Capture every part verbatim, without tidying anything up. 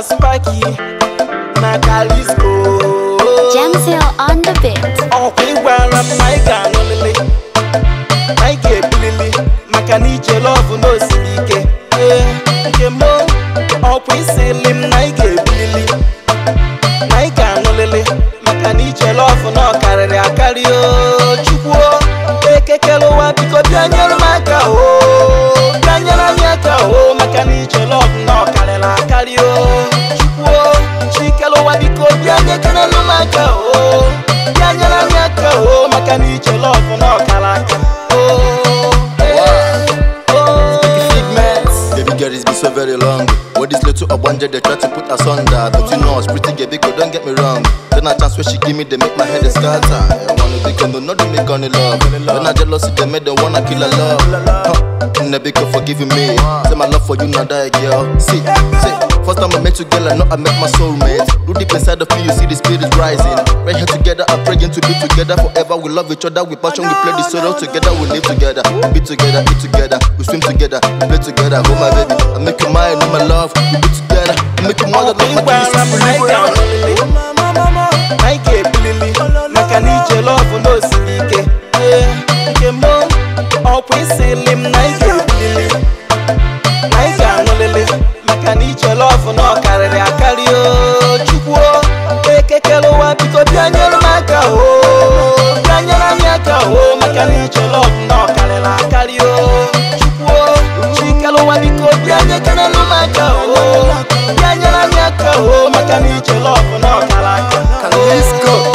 na Sparky, na Calisco. Jamsil on the beat. Oh, we wear a mic and only Mike Billy, Macaniche love no silike. Eh, mo. Oh, we say lim Nike Billy, Mike and only Macaniche love no carry a carry o chukwo. Eke kelo wa biko bianyero maka o, bianyera miaka o. Macaniche love no carry la carry o chukwo. Chikelo wa biko bianyera no maka o, bianyera miaka o. Macaniche love no kalaka o. Baby girl, it's been so very long. What this little abanja they try to put us under. But you know, it's pretty gay, big girl, don't get me wrong. Then I chance where she give me, they make my head a scatter. I wanna be girl, no, not they make only love. Then I jealousy, they made them wanna kill a love. Huh. Never for forgiving me. Say my love for you, not die, girl. See, see. First time I met you, girl, I know I met my soulmate. Do deep inside of you, you see the spirit rising. Right here together, I'm praying to be together forever. We love each other, we passion, we play the sorrow together. We live together, be together, eat together. We swim together, we play together. Oh my baby, I make you mine, oh my love. We be together, I make you mother, love my kids. Nike Billy, Macaniche love no silike. Eh, mo. Oh, we say lim Nike Billy, Nike anolele. Macaniche love no carry a carry o chukwo. Eke kelo wa biko bianyero maka o, bianyera miaka o. Macaniche love no carry la carry o chukwo. Chikelo wa biko bianyera no maka o, bianyera miaka o. Macaniche love no kalaka. Let's go.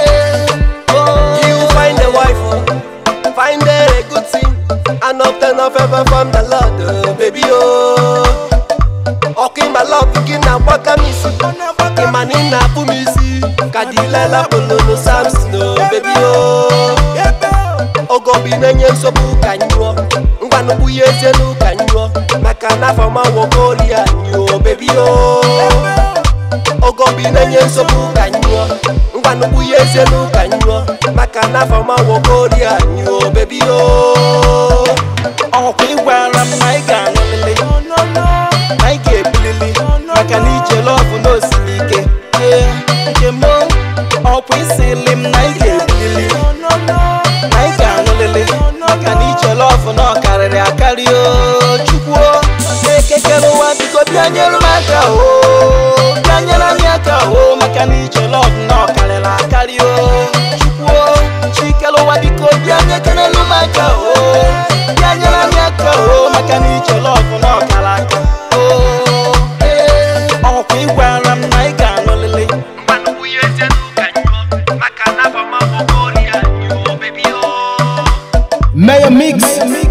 You find a wife, find her a good thing, and obtain a favor from the Lord, oh, baby oh. Okay, my love, begin na waka misi, imani na pumisi, kadila la polo no samsi no, baby oh. Ogo binenye sobu kanyo, ngwano buyeze no kanyo, makana fama wokoli anyo, baby oh. Ogo binenye sobu kanyo, ngwano buyeze no kanyo, makana fama wokoli anyo, baby oh. Oh, we wear a mic and only Nike Billy, Macaniche love no silike. Eh, mo. Oh, we say lim Nike Billy, Nike and only Macaniche love no carry a carry o chukwo. Eke kelo wa biko bianyero maka o, bianyera miaka o. Macaniche love no carry la carry o chukwo. Chikelo wa biko bianyera no maka o, bianyera miaka o. Macaniche love no kalaka o. Oh, we wear a mic and only Ngwano buyeze no kanyo, makana fama wokoli anyo, baby oh. Mayor Mix.